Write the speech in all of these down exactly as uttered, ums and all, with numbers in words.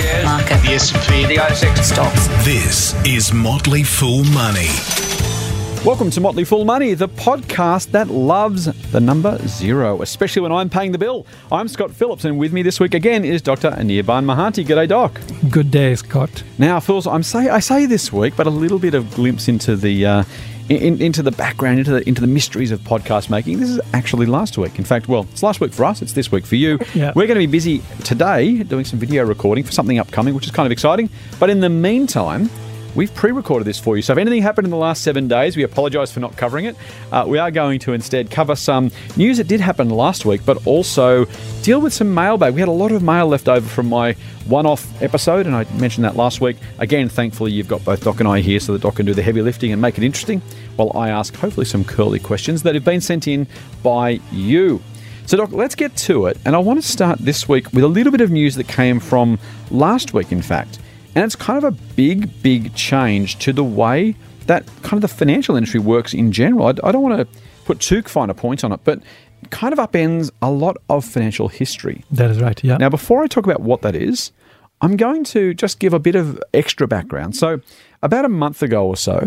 shares, market, the S and P, the A S X stocks. This is Motley Fool Money. Welcome to Motley Fool Money, the podcast that loves the number zero, especially when I'm paying the bill. I'm Scott Phillips, and with me this week again is Doctor Anirban Mahanti. G'day, Doc. Good day, Scott. Now, Phils, I'm say I say this week, but a little bit of glimpse into the uh, in, into the background, into the into the mysteries of podcast making. This is actually last week. In fact, well, it's last week for us. It's this week for you. Yeah. We're going to be busy today doing some video recording for something upcoming, which is kind of exciting. But in the meantime, we've pre-recorded this for you. So if anything happened in the last seven days, we apologise for not covering it. Uh, we are going to instead cover some news that did happen last week, but also deal with some mailbag. We had a lot of mail left over from my one-off episode, and I mentioned that last week. Again, thankfully, you've got both Doc and I here so that Doc can do the heavy lifting and make it interesting, while I ask hopefully some curly questions that have been sent in by you. So, Doc, let's get to it. And I want to start this week with a little bit of news that came from last week, in fact. And it's kind of a big, big change to the way that kind of the financial industry works in general. I, I don't want to put too fine a point on it, but it kind of upends a lot of financial history. That is right, yeah. Now, before I talk about what that is, I'm going to just give a bit of extra background. So, about a month ago or so,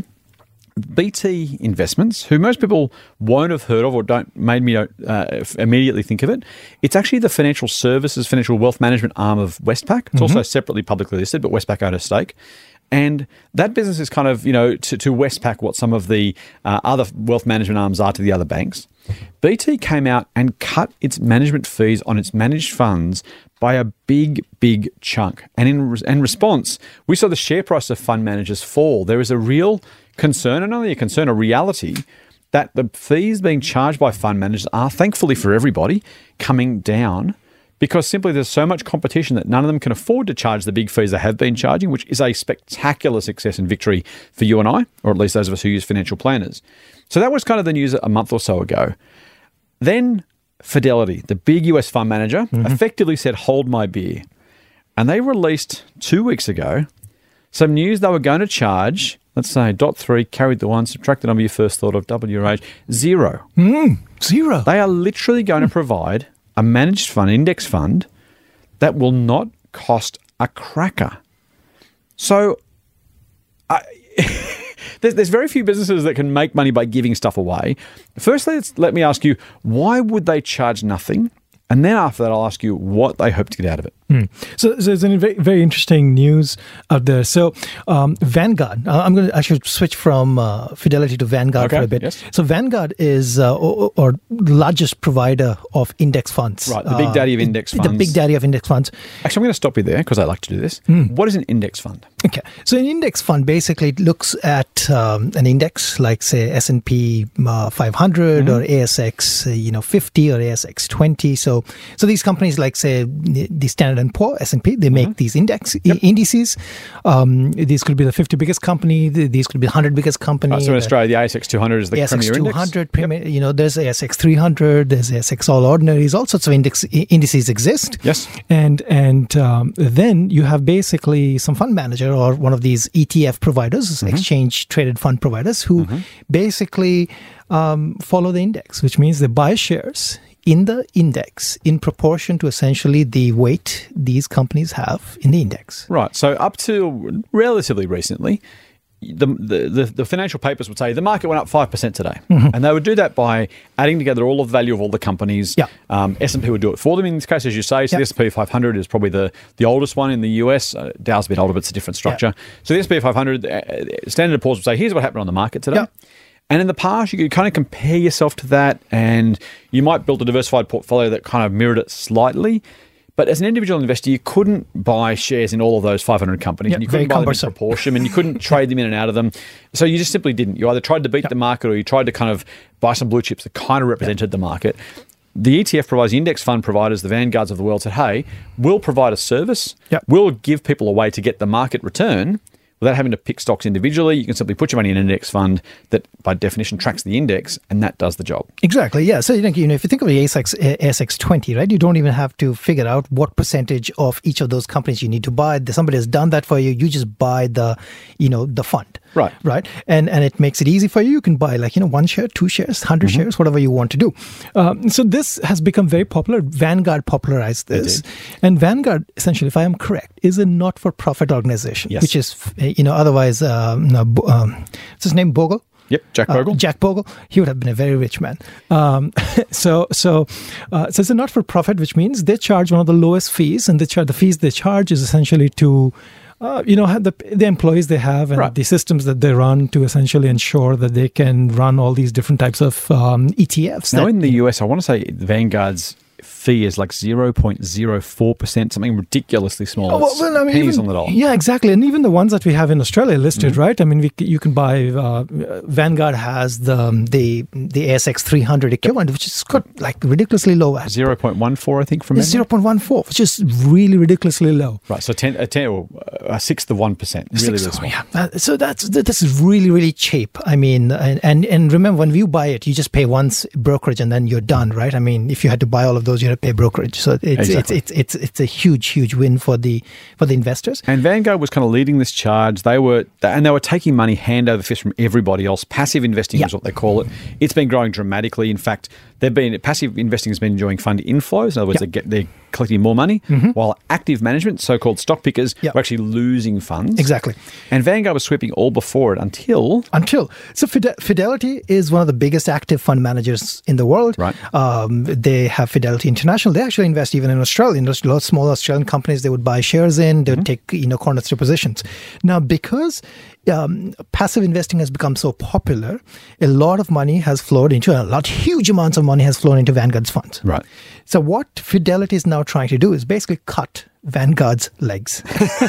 B T Investments, who most people won't have heard of or don't made me uh, immediately think of it, it's actually the financial services, financial wealth management arm of Westpac. It's mm-hmm. also separately publicly listed, but Westpac owned a stake. And that business is kind of, you know, to, to Westpac what some of the uh, other wealth management arms are to the other banks. B T came out and cut its management fees on its managed funds by a big, big chunk. And in, in response, we saw the share price of fund managers fall. There is a real concern, and not only a concern, a reality, that the fees being charged by fund managers are, thankfully for everybody, coming down because simply there's so much competition that none of them can afford to charge the big fees they have been charging, which is a spectacular success and victory for you and I, or at least those of us who use financial planners. So that was kind of the news a month or so ago. Then Fidelity, the big U S fund manager, mm-hmm. effectively said, hold my beer. And they released two weeks ago some news they were going to charge, let's say, dot three, carried the one, subtract the number you first thought of, W your age, zero. Mm, zero. They are literally going to provide a managed fund, index fund, that will not cost a cracker. So, I, there's, there's very few businesses that can make money by giving stuff away. Firstly, let's, let me ask you, why would they charge nothing? And then after that, I'll ask you what they hope to get out of it. Mm. So, so there's a very, very interesting news out there. So um, Vanguard, uh, I'm going to actually switch from uh, Fidelity to Vanguard okay, for a bit. Yes. So Vanguard is uh, or, or the largest provider of index funds. Right, the big daddy of index uh, funds. The big daddy of index funds. Actually, I'm going to stop you there because I like to do this. Mm. What is an index fund? Okay, so an index fund basically looks at um, an index like, say, S and P uh, five hundred mm-hmm. or A S X, uh, you know, fifty or A S X twenty. So, so these companies like, say, the Standard and Poor, S and P, they make mm-hmm. these index yep. indices. Um, these could be the fifty biggest company. These could be the one hundred biggest company. Oh, so in Australia, the A S X two hundred is the A S X premier two index? hundred, premier, yep. you know, there's A S X three hundred, there's A S X All Ordinaries, all sorts of index indices exist. Yes. And, and um, then you have basically some fund manager or one of these E T F providers, mm-hmm. exchange traded fund providers, who mm-hmm. basically um, follow the index, which means they buy shares in the index in proportion to essentially the weight these companies have in the index. Right. So up to relatively recently, the the, the, the financial papers would say the market went up five percent today. Mm-hmm. And they would do that by adding together all of the value of all the companies. Yeah. Um, S and P would do it for them in this case, as you say. So yeah. the S and P five hundred is probably the, the oldest one in the U S. Uh, Dow's a bit older, but it's a different structure. Yeah. So the S and P five hundred, uh, Standard and Poor's would say, here's what happened on the market today. Yeah. And in the past, you could kind of compare yourself to that, and you might build a diversified portfolio that kind of mirrored it slightly. But as an individual investor, you couldn't buy shares in all of those five hundred companies. Yep, and you couldn't buy them in proportion, and you couldn't trade them in and out of them. So you just simply didn't. You either tried to beat yep. the market, or you tried to kind of buy some blue chips that kind of represented yep. the market. The E T F providers, the index fund providers, the Vanguards of the world said, hey, we'll provide a service. Yep. We'll give people a way to get the market return without having to pick stocks individually. You can simply put your money in an index fund that, by definition, tracks the index, and that does the job. Exactly, yeah. So, you know, you know if you think of the A S X, A S X twenty, right, you don't even have to figure out what percentage of each of those companies you need to buy. Somebody has done that for you. You just buy the, you know, the fund. Right. Right. And and it makes it easy for you. You can buy like, you know, one share, two shares, one hundred mm-hmm. shares, whatever you want to do. Um, so this has become very popular. Vanguard popularized this. And Vanguard, essentially, if I am correct, is a not-for-profit organization, yes. which is, you know, otherwise, um, no, um, what's his name, Bogle? Yep, Jack Bogle. Uh, Jack Bogle, he would have been a very rich man. Um, so, so, uh, so it's a not-for-profit, which means they charge one of the lowest fees, and they charge the fees they charge is essentially to, uh, you know, the the employees they have and right. the systems that they run to essentially ensure that they can run all these different types of um, E T Fs. Now, that, in the U S, I want to say Vanguard's fee is like zero point zero four percent, something ridiculously small. Oh, well, well, I mean, pennies even, on the dollar. Yeah, exactly. And even the ones that we have in Australia listed, mm-hmm. right? I mean, we, you can buy, uh, Vanguard has the um, the the A S X three hundred equivalent, which is got like ridiculously low. zero point one four, I think, from memory. zero point one four, which is really ridiculously low. Right, so ten, a, ten, or a sixth of one percent. Really, really small. Yeah. Uh, so that's this is really, really cheap. I mean, and, and, and remember, when you buy it, you just pay once brokerage and then you're done, right? I mean, if you had to buy all of those, you had to pay brokerage. So it's, exactly. it's, it's, it's, it's a huge, huge win for the for the investors. And Vanguard was kind of leading this charge. They were, and they were taking money hand over fist from everybody else. Passive investing yeah. is what they call it. It's been growing dramatically. In fact, they've been passive investing has been enjoying fund inflows. In other words, yeah. they get they're collecting more money, mm-hmm. while active management, so-called stock pickers, yeah. were actually losing funds. Exactly. And Vanguard was sweeping all before it until until so Fide- Fidelity is one of the biggest active fund managers in the world. Right. Um, they have Fidelity International. They actually invest even in Australia. There's a lot of small Australian companies they would buy shares in. They would mm-hmm. take you know cornerstone positions. Now, because Um, passive investing has become so popular, a lot of money has flowed into a lot, huge amounts of money has flown into Vanguard's funds. Right. So what Fidelity is now trying to do is basically cut Vanguard's legs.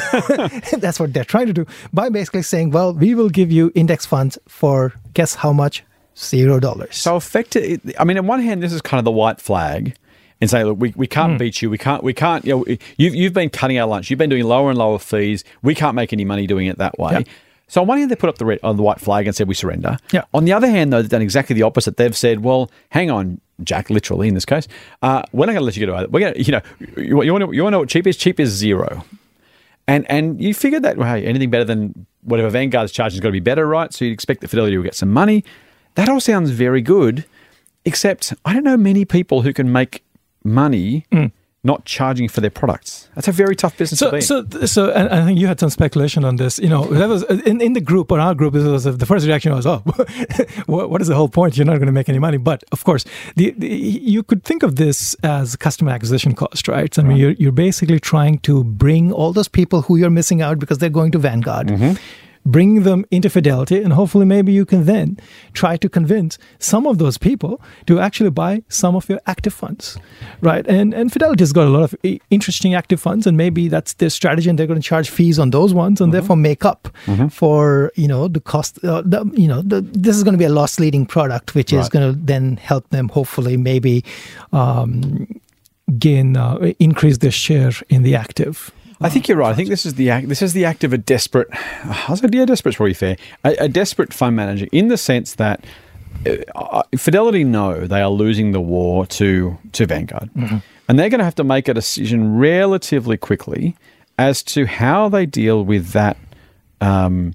That's what they're trying to do by basically saying, well, we will give you index funds for, guess how much? Zero dollars. So effective. I mean, on one hand, this is kind of the white flag. And say, look, we, we can't mm. beat you. We can't, we can't, you know, you've, you've been cutting our lunch. You've been doing lower and lower fees. We can't make any money doing it that way. Yeah. So on one hand, they put up the red, on the white flag and said, we surrender. Yeah. On the other hand, though, they've done exactly the opposite. They've said, well, hang on, Jack, literally in this case, uh, we're not going to let you get away with it. We're going to, you know, you, you want to you want to know what cheap is? Cheap is zero. And and you figured that, well, hey, anything better than whatever Vanguard's charging has got to be better, right? So you'd expect that Fidelity will get some money. That all sounds very good, except I don't know many people who can make money mm. not charging for their products. That's a very tough business so, to be. So, so, and I think you had some speculation on this. You know, that was in, in the group or our group. It was, the first reaction was, "Oh, what, what is the whole point? You're not going to make any money." But of course, the, the, you could think of this as customer acquisition cost, right? I mean, right. you're you're basically trying to bring all those people who you're missing out because they're going to Vanguard. Mm-hmm. Bring them into Fidelity, and hopefully maybe you can then try to convince some of those people to actually buy some of your active funds, right? And and Fidelity's got a lot of interesting active funds, and maybe that's their strategy, and they're going to charge fees on those ones, and mm-hmm. therefore make up mm-hmm. for you know the cost. Uh, the, you know, the, this is going to be a loss-leading product, which right. is going to then help them hopefully maybe um, gain uh, increase their share in the active. I think you're right. I think this is the act. This is the act of a desperate. I was like, yeah, desperate's probably fair. A, a desperate fund manager, in the sense that uh, Fidelity know they are losing the war to to Vanguard, mm-hmm. and they're going to have to make a decision relatively quickly as to how they deal with that. Um,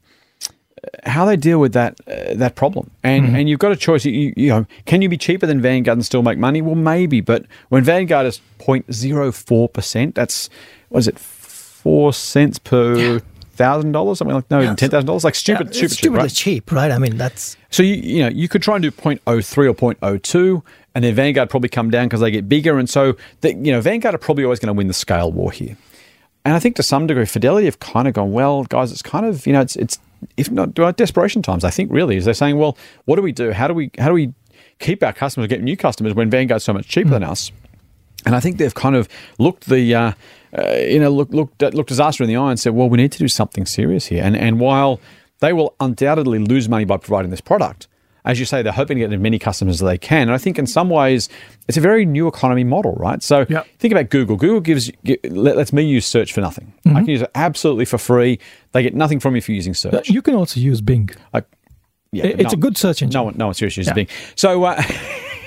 how they deal with that uh, that problem, and mm-hmm. and you've got a choice. You, you know, can you be cheaper than Vanguard and still make money? Well, maybe, but when Vanguard is zero point zero four percent, that's what is it? Four cents per yeah. thousand dollars, something like no, yeah. ten thousand dollars, like stupid, yeah, stupid, stupidly cheap, right? cheap, right? I mean, that's so you you know you could try and do zero point zero three or zero point zero two, and then Vanguard probably come down because they get bigger, and so the, you know Vanguard are probably always going to win the scale war here. And I think to some degree, Fidelity have kind of gone, well, guys, it's kind of you know it's it's if not desperation times. I think really is they're saying, well, what do we do? How do we how do we keep our customers, get new customers when Vanguard's so much cheaper mm. than us? And I think they've kind of looked the, uh, uh, you know, look, looked looked disaster in the eye and said, well, we need to do something serious here. And and while they will undoubtedly lose money by providing this product, as you say, they're hoping to get as many customers as they can. And I think in some ways, it's a very new economy model, right? So yep. think about Google. Google gives lets me use search for nothing. Mm-hmm. I can use it absolutely for free. They get nothing from you for using search. You can also use Bing. I, yeah, it's no, a good search engine. No one, no one seriously uses yeah. Bing. So. Uh,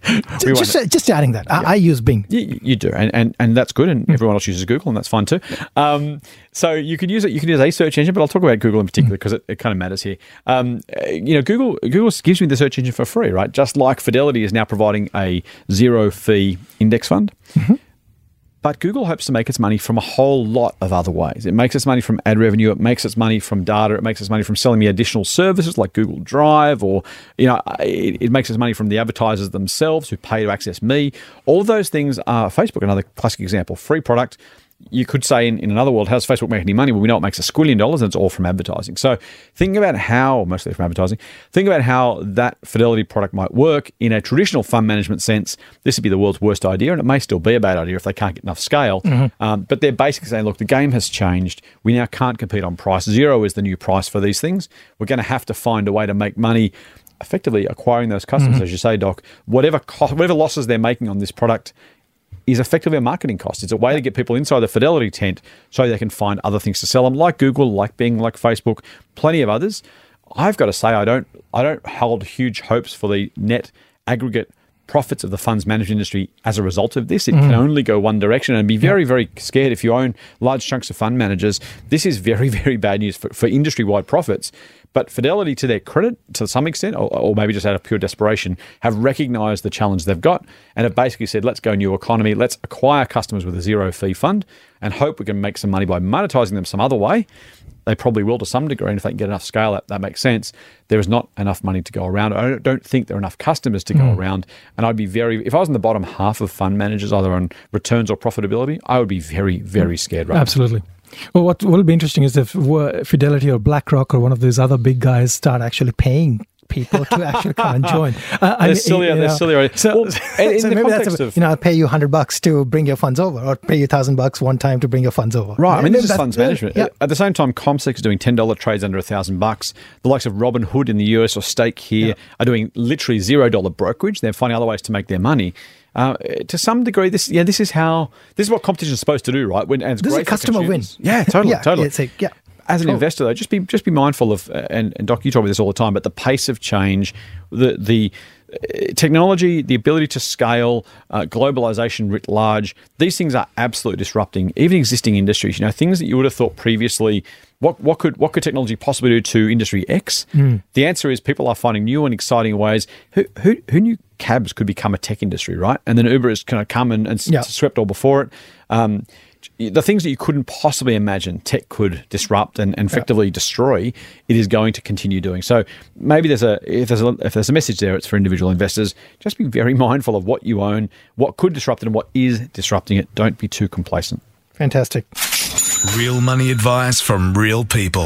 So just, uh, just adding that. I, yeah. I use Bing. You, you do, and, and and that's good, and mm. everyone else uses Google, and that's fine too. Um, so you could use it. You can use a search engine, but I'll talk about Google in particular because mm. it, it kind of matters here. Um, you know, Google Google gives me the search engine for free, right? Just like Fidelity is now providing a zero fee index fund. Mm-hmm. But Google hopes to make its money from a whole lot of other ways. It makes its money from ad revenue. It makes its money from data. It makes its money from selling me additional services like Google Drive, or you know, it, it makes its money from the advertisers themselves who pay to access me. All of those things are Facebook. Another classic example: free product. You could say in, in another world, how does Facebook make any money? Well, we know it makes a squillion dollars, and it's all from advertising. So think about how, mostly from advertising, think about how that Fidelity product might work in a traditional fund management sense. This would be the world's worst idea, and it may still be a bad idea if they can't get enough scale. Mm-hmm. Um, but they're basically saying, look, the game has changed. We now can't compete on price. Zero is the new price for these things. We're going to have to find a way to make money effectively acquiring those customers, mm-hmm. as you say, Doc. Whatever cost, whatever losses they're making on this product is effectively a marketing cost. It's a way to get people inside the Fidelity tent so they can find other things to sell them, like Google, like Bing, like Facebook, plenty of others. I've got to say, I don't, I don't hold huge hopes for the net aggregate profits of the funds management industry as a result of this. It mm. can only go one direction, and be very, very scared if you own large chunks of fund managers. This is very, very bad news for, for industry-wide profits. But Fidelity, to their credit, to some extent, or, or maybe just out of pure desperation, have recognised the challenge they've got and have basically said, let's go new economy, let's acquire customers with a zero-fee fund and hope we can make some money by monetizing them some other way. They probably will to some degree, and if they can get enough scale, that, that makes sense. There is not enough money to go around. I don't, don't think there are enough customers to go mm. around, and I'd be very, if I was in the bottom half of fund managers, either on returns or profitability, I would be very, very scared right Absolutely. now. Well, what will be interesting is if Fidelity or BlackRock or one of these other big guys start actually paying people to actually come and join. Uh, they're silly, they're silly. So, well, in, so in maybe the that's a, of, you know, I'll pay you a hundred bucks to bring your funds over, or pay you a thousand bucks one time to bring your funds over. Right. I mean, this is funds management. Yeah. At the same time, CommSec is doing ten dollar trades under a thousand bucks. The likes of Robinhood in the U S or Stake here yeah. are doing literally zero dollar brokerage. They're finding other ways to make their money. Uh, to some degree, this yeah, this is how this is what competition is supposed to do, right? When and it's this great is a customer win. Yeah, totally, yeah, totally. It's a, yeah. As an cool. investor, though, just be just be mindful of, uh, and, and Doc, you talk about this all the time, but the pace of change, the the uh, technology, the ability to scale, uh, globalization writ large, these things are absolutely disrupting even existing industries. You know, things that you would have thought previously, what what could what could technology possibly do to industry X? Mm. The answer is people are finding new and exciting ways. Who who who knew cabs could become a tech industry, right? And then Uber has kind of come and, and yeah. swept all before it. Um, the things that you couldn't possibly imagine tech could disrupt and, and effectively yeah. destroy, it is going to continue doing. So maybe there's a if there's a if there's a message there, it's for individual investors. Just be very mindful of what you own, what could disrupt it, and what is disrupting it. Don't be too complacent. Fantastic. Real money advice from real people,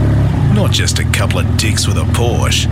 not just a couple of dicks with a Porsche.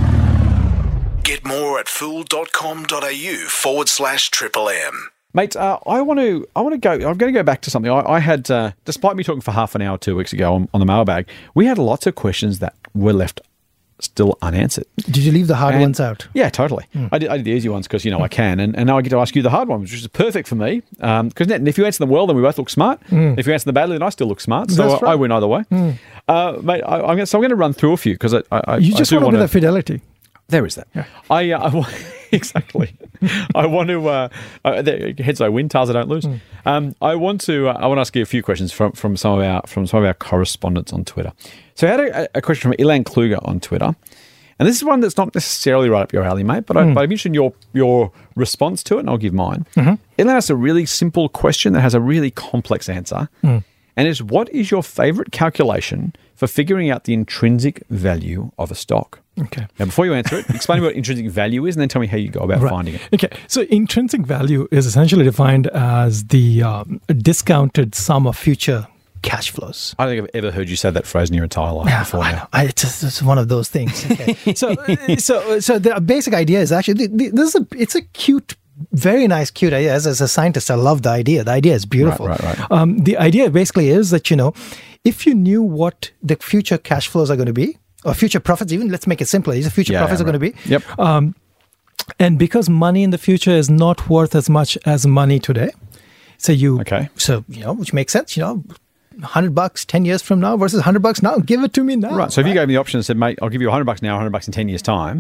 Get more at fool.com.au forward slash triple M. Mate, uh, I want to. I want to go. I'm going to go back to something. I, I had, uh, despite me talking for half an hour two weeks ago on, on the mailbag, we had lots of questions that were left still unanswered. Did you leave the hard and, ones out? Yeah, totally. Mm. I did. I did the easy ones because you know I can, and, and now I get to ask you the hard ones, which is perfect for me. Because um, if you answer them well, then we both look smart. Mm. If you answer them badly, then I still look smart. So I, right. I win either way. Mm. Uh, mate, I, I'm gonna, so I'm going to run through a few because I, I. You just I want to be the Fidelity. There is that. Yeah. I, uh, I exactly. I want to. Uh, uh, heads I win, tails I don't lose. Mm. Um, I want to. Uh, I want to ask you a few questions from, from some of our from some of our correspondents on Twitter. So I had a, a question from Ilan Kluger on Twitter, and this is one that's not necessarily right up your alley, mate. But, mm. I, but I'm interested in your your response to it, and I'll give mine. Mm-hmm. Ilan has a really simple question that has a really complex answer, mm. and it's: what is your favorite calculation for figuring out the intrinsic value of a stock? Okay. Now, before you answer it, explain what intrinsic value is and then tell me how you go about right. finding it. Okay. So intrinsic value is essentially defined as the um, discounted sum of future cash flows. I don't think I've ever heard you say that phrase in your entire life yeah, before. I know. I, it's, just, it's one of those things. Okay. so, so, so the basic idea is actually, the, the, this is a, it's a cute very nice, cute idea. As, as a scientist, I love the idea. The idea is beautiful. Right, right, right. Um, the idea basically is that, you know, if you knew what the future cash flows are going to be, or future profits, even let's make it simpler, the future yeah, profits yeah, are right. going to be. Yep. Um, and because money in the future is not worth as much as money today, so you, okay. so, you know, which makes sense, you know, one hundred bucks ten years from now versus one hundred bucks now, give it to me now. Right. So right? if you gave me the option and said, mate, I'll give you one hundred bucks now, one hundred bucks in ten years' time,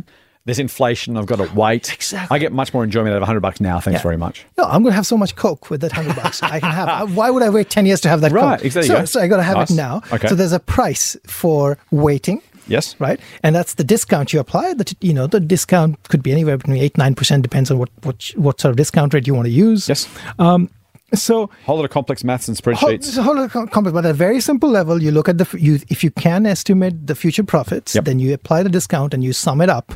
there's inflation. I've got to wait. Exactly. I get much more enjoyment out of one hundred bucks now. Thanks Yeah. very much. No, I'm going to have so much Coke with that one hundred bucks I can have. Why would I wait ten years to have that Right, Coke? exactly. So, so I got to have Nice. it now. Okay. So there's a price for waiting. Yes. Right, and that's the discount you apply. That you know, the discount could be anywhere between eight nine percent, depends on what what what sort of discount rate you want to use. Yes. Um, so Whole lot of complex maths and whole, spreadsheets. it's a whole lot of com- complex, but at a very simple level, you look at the f- you if you can estimate the future profits, Yep. then you apply the discount and you sum it up,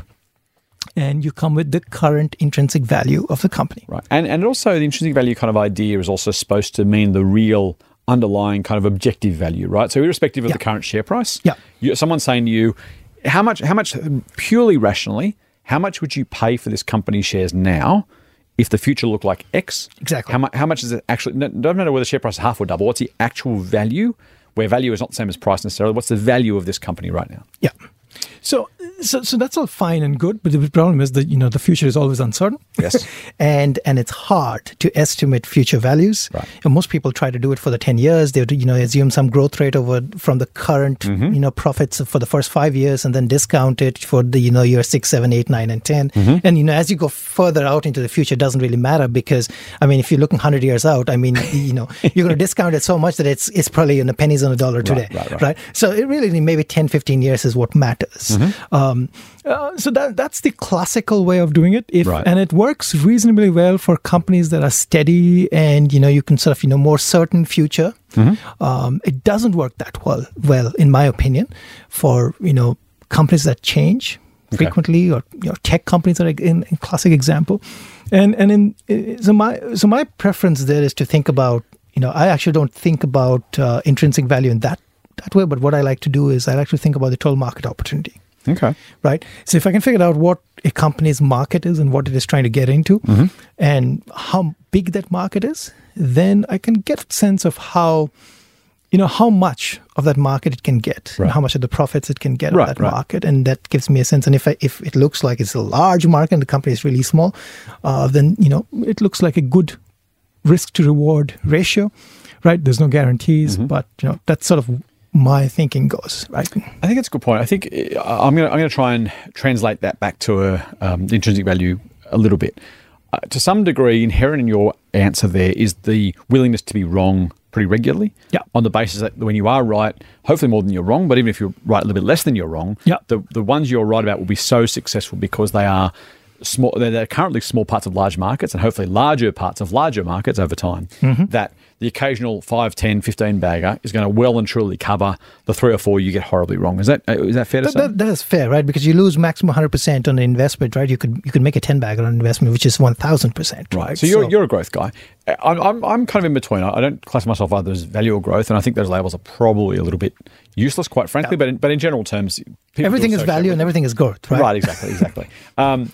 and you come with the current intrinsic value of the company. Right. And and also the intrinsic value kind of idea is also supposed to mean the real underlying kind of objective value, right? So irrespective of Yeah. the current share price, Yeah. you, someone's saying to you, how much, how much purely rationally, how much would you pay for this company's shares now if the future looked like X? Exactly. How, mu- how much is it actually, no- doesn't matter whether the share price is half or double, what's the actual value, where value is not the same as price necessarily, what's the value of this company right now? Yeah. So, so, so that's all fine and good, but the problem is that you know the future is always uncertain. Yes. and and it's hard to estimate future values. Right. And most people try to do it for the ten years. They would, you know assume some growth rate over from the current Mm-hmm. you know profits for the first five years, and then discount it for the you know year six, seven, eight, nine, and ten. Mm-hmm. And you know as you go further out into the future, it doesn't really matter because I mean if you're looking hundred years out, I mean you know you're going to discount it so much that it's it's probably in the pennies on a dollar today, right, right. So it really maybe ten, fifteen years is what matters. Mm-hmm. Um, uh, so that that's the classical way of doing it, if, Right. and it works reasonably well for companies that are steady and you know you can sort of you know more certain future. Mm-hmm. Um, it doesn't work that well, well in my opinion, for you know companies that change Okay. frequently, or you know tech companies are in, in classic example. And and in uh, so my so my preference there is to think about you know I actually don't think about uh, intrinsic value in that that way, but what I like to do is I like to think about the total market opportunity. Okay. Right. So if I can figure out what a company's market is and what it is trying to get into, Mm-hmm. and how big that market is, then I can get a sense of how, you know, how much of that market it can get, Right. and how much of the profits it can get Right, of that right. market, and that gives me a sense. And if I, if it looks like it's a large market and the company is really small, uh, then you know it looks like a good risk to reward ratio, right? There's no guarantees, Mm-hmm. but you know that's sort of my thinking goes, right? I think it's a good point. I think uh, I'm going to I'm going to try and translate that back to a, um, the intrinsic value a little bit. Uh, to some degree, inherent in your answer there is the willingness to be wrong pretty regularly. Yeah. On the basis that when you are right, hopefully more than you're wrong, but even if you're right a little bit less than you're wrong, Yeah. the the ones you're right about will be so successful because they are small. They're, they're currently small parts of large markets and hopefully larger parts of larger markets over time. Mm-hmm. That the occasional five, ten, fifteen bagger is going to well and truly cover the three or four you get horribly wrong. Is that is that fair to That, say? that, that is fair, right? Because you lose maximum one hundred percent on an investment, right? You could you could make a ten bagger on an investment, which is one thousand percent. Right. So you're you're a growth guy. I'm I'm, I'm kind of in between. I I don't class myself either as value or growth, and I think those labels are probably a little bit useless, quite frankly. But in, but in general terms, people Everything do is associate value with and it. everything is growth, right? Right, exactly, exactly. um,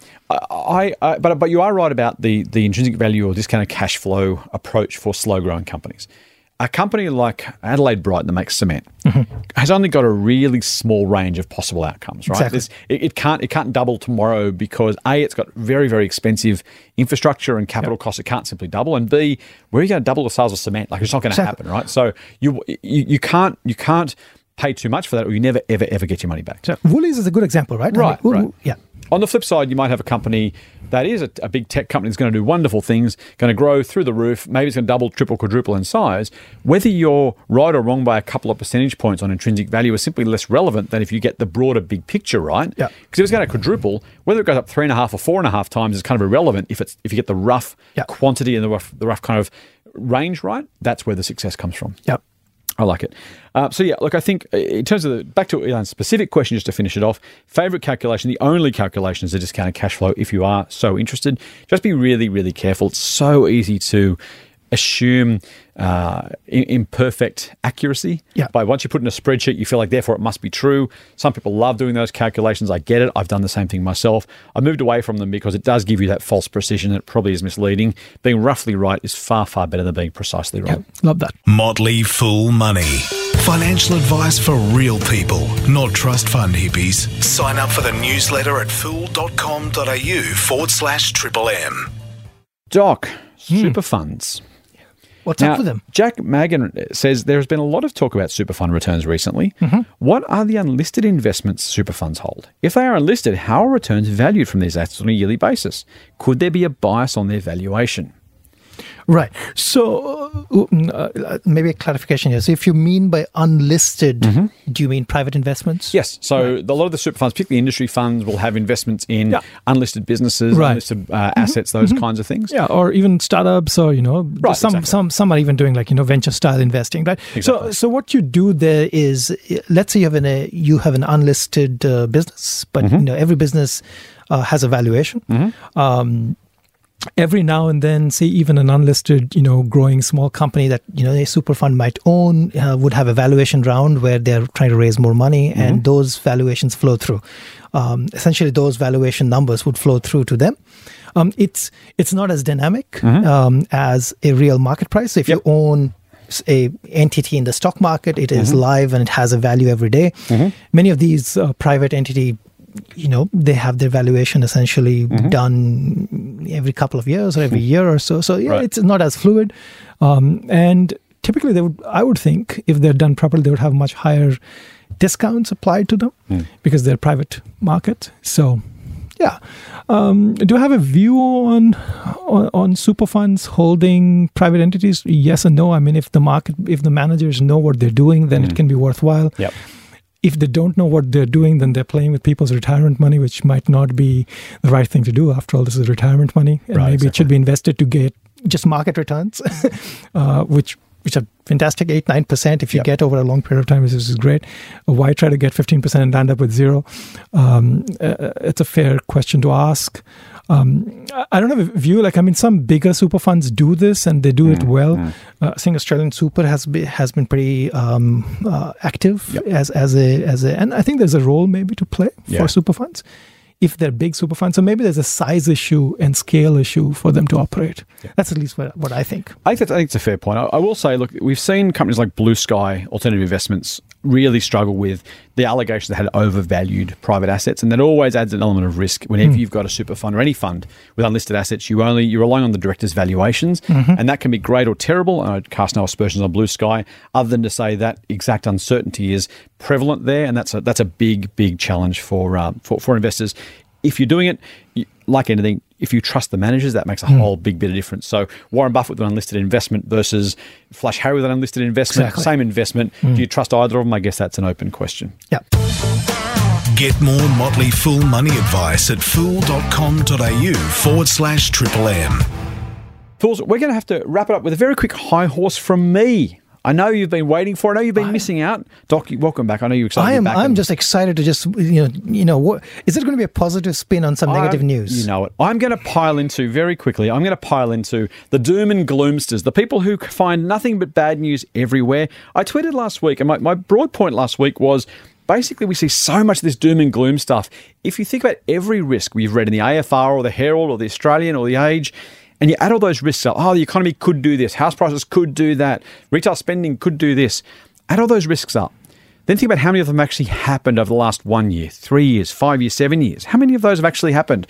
I, I, but but you are right about the the intrinsic value or discounted cash flow approach for slow growing companies. A company like Adelaide Bright that makes cement mm-hmm. has only got a really small range of possible outcomes, right? Exactly. This, it, it can't it can't double tomorrow because A, it's got very, very expensive infrastructure and capital yep. costs. It can't simply double, and B, where are you going to double the sales of cement? Like it's not going to exactly. happen, right? So you, you you can't you can't pay too much for that, or you never ever ever get your money back. So Woolies is a good example, right? Right, I mean, right. Yeah. On the flip side, you might have a company that is a, a big tech company that's going to do wonderful things, going to grow through the roof. Maybe it's going to double, triple, quadruple in size. Whether you're right or wrong by a couple of percentage points on intrinsic value is simply less relevant than if you get the broader big picture right. Yeah. Because if it's going to quadruple, whether it goes up three and a half or four and a half times is kind of irrelevant if it's if you get the rough yeah. quantity and the rough, the rough kind of range right. That's where the success comes from. Yep. I like it. Uh, so, yeah, look, I think in terms of the, back to Elon's specific question, just to finish it off, favourite calculation, the only calculation is the discounted cash flow if you are so interested. Just be really, really careful. It's so easy to assume uh, imperfect accuracy. Yeah. By once you put in a spreadsheet, you feel like, therefore, it must be true. Some people love doing those calculations. I get it. I've done the same thing myself. I moved away from them because it does give you that false precision that probably is misleading. Being roughly right is far, far better than being precisely right. Yeah, love that. Motley Fool Money. Financial advice for real people, not trust fund hippies. Sign up for the newsletter at fool.com.au forward slash triple M. Doc, super funds. What's now, up with them? Jack Magan says there has been a lot of talk about super fund returns recently. Mm-hmm. What are the unlisted investments super funds hold? If they are unlisted, how are returns valued from these assets on a yearly basis? Could there be a bias on their valuation? Right. So uh, uh, maybe a clarification here. So if you mean by unlisted, mm-hmm. do you mean private investments? Yes. So right. a lot of the super funds, particularly industry funds, will have investments in yeah. unlisted businesses, right. unlisted uh, assets, mm-hmm. those mm-hmm. kinds of things. Yeah, or even startups, or you know, right, some exactly. some some are even doing like you know venture style investing, right? Exactly. So so what you do there is, let's say you have an a, you have an unlisted uh, business, but mm-hmm. you know every business uh, has a valuation. Mm-hmm. Um, Every now and then, say even an unlisted, you know, growing small company that, you know, a super fund might own uh, would have a valuation round where they're trying to raise more money, mm-hmm. and those valuations flow through. Um, essentially, those valuation numbers would flow through to them. Um, it's it's not as dynamic mm-hmm. um, as a real market price. So if yep. you own a entity in the stock market, it is mm-hmm. live and it has a value every day. Mm-hmm. Many of these uh, private entity you know, they have their valuation essentially mm-hmm. done every couple of years or every year or so. So yeah, right. it's not as fluid. Um, and typically, they would, I would think, if they're done properly, they would have much higher discounts applied to them mm. because they're private market. So yeah. Um, do I have a view on, on on super funds holding private entities? Yes and no. I mean, if the market, if the managers know what they're doing, then mm. it can be worthwhile. Yep. If they don't know what they're doing, then they're playing with people's retirement money, which might not be the right thing to do. After all, this is retirement money. And right, maybe exactly. it should be invested to get just market returns, uh, which which are fantastic, eight, nine percent if you yep. get over a long period of time, this is great. Why try to get fifteen percent and land up with zero? Um, uh, it's a fair question to ask. Um, I don't have a view. Like, I mean, some bigger super funds do this and they do mm, it well. Mm. Uh, I think Australian Super has been, has been pretty um, uh, active yep. as as a as a, and I think there's a role maybe to play yeah. for super funds if they're big super funds. So maybe there's a size issue and scale issue for them to operate. Yeah. That's at least what, what I think. I think, that's, I think it's a fair point. I, I will say, look, we've seen companies like Blue Sky Alternative Investments really struggle with the allegations they had overvalued private assets, and that always adds an element of risk. Whenever mm. you've got a super fund or any fund with unlisted assets, you only you're relying on the directors' valuations, mm-hmm. and that can be great or terrible. And I'd cast no aspersions on Blue Sky, other than to say that exact uncertainty is prevalent there, and that's a that's a big big challenge for uh, for, for investors. If you're doing it, you, like anything, if you trust the managers, that makes a mm. whole big bit of difference. So Warren Buffett with an unlisted investment versus Flash Harry with an unlisted investment, exactly. same investment. Mm. Do you trust either of them? I guess that's an open question. Yeah. Get more Motley Fool money advice at fool.com.au forward slash triple M. Fools, we're going to have to wrap it up with a very quick high horse from me. I know you've been waiting for it. I know you've been I, missing out. Doc, welcome back. I know you're excited I am, to be back. I'm and, just excited to just, you know, you know, what is it going to be a positive spin on some I, negative news? You know it. I'm going to pile into, very quickly, I'm going to pile into the doom and gloomsters, the people who find nothing but bad news everywhere. I tweeted last week, and my, my broad point last week was, basically, we see so much of this doom and gloom stuff. If you think about every risk we've read in the A F R or the Herald or the Australian or the Age, and you add all those risks up, oh, the economy could do this, house prices could do that, retail spending could do this. Add all those risks up. Then think about how many of them actually happened over the last one year, three years, five years, seven years. How many of those have actually happened?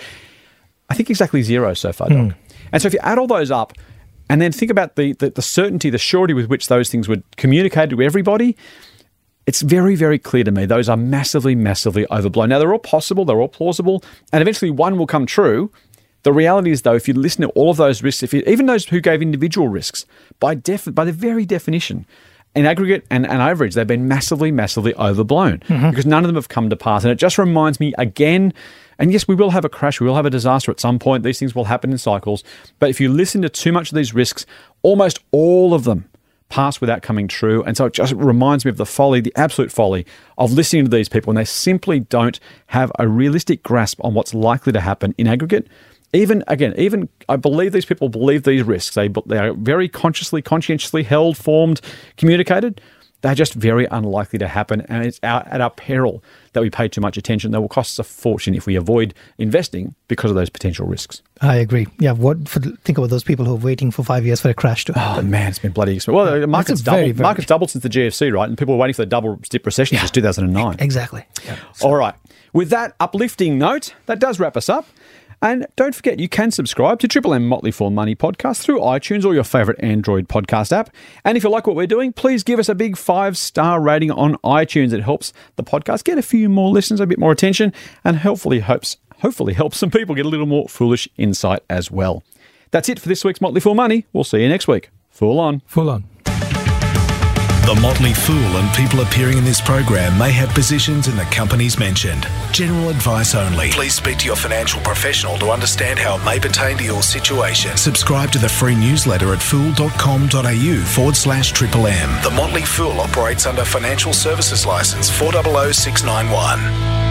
I think exactly zero so far, Doc. Mm. And so if you add all those up, and then think about the, the, the certainty, the surety with which those things were communicated to everybody, it's very, very clear to me those are massively, massively overblown. Now, they're all possible, they're all plausible, and eventually one will come true. The reality is, though, if you listen to all of those risks, if you, even those who gave individual risks, by def, by their very definition, in aggregate and, and average, they've been massively, massively overblown mm-hmm. because none of them have come to pass. And it just reminds me again, and yes, we will have a crash, we will have a disaster at some point. These things will happen in cycles. But if you listen to too much of these risks, almost all of them pass without coming true. And so it just reminds me of the folly, the absolute folly of listening to these people when they simply don't have a realistic grasp on what's likely to happen in aggregate. Even, again, even I believe these people believe these risks. They, they are very consciously, conscientiously held, formed, communicated. They're just very unlikely to happen, and it's our, at our peril that we pay too much attention. They will cost us a fortune if we avoid investing because of those potential risks. I agree. Yeah, what for, think about those people who are waiting for five years for a crash to happen. Oh, man, it's been bloody expensive. Well, the market's doubled, very, very market's doubled since the G F C, right? And people were waiting for the double-dip recession yeah. since two thousand nine. Exactly. Yeah. So. All right. With that uplifting note, that does wrap us up. And don't forget, you can subscribe to Triple M Motley Fool Money podcast through iTunes or your favourite Android podcast app. And if you like what we're doing, please give us a big five-star rating on iTunes. It helps the podcast get a few more listeners, a bit more attention, and hopefully helps, hopefully helps some people get a little more foolish insight as well. That's it for this week's Motley Fool Money. We'll see you next week. Fool on. Fool on. The Motley Fool and people appearing in this program may have positions in the companies mentioned. General advice only. Please speak to your financial professional to understand how it may pertain to your situation. Subscribe to the free newsletter at fool.com.au forward slash triple M. The Motley Fool operates under Financial Services Licence four zero zero six nine one.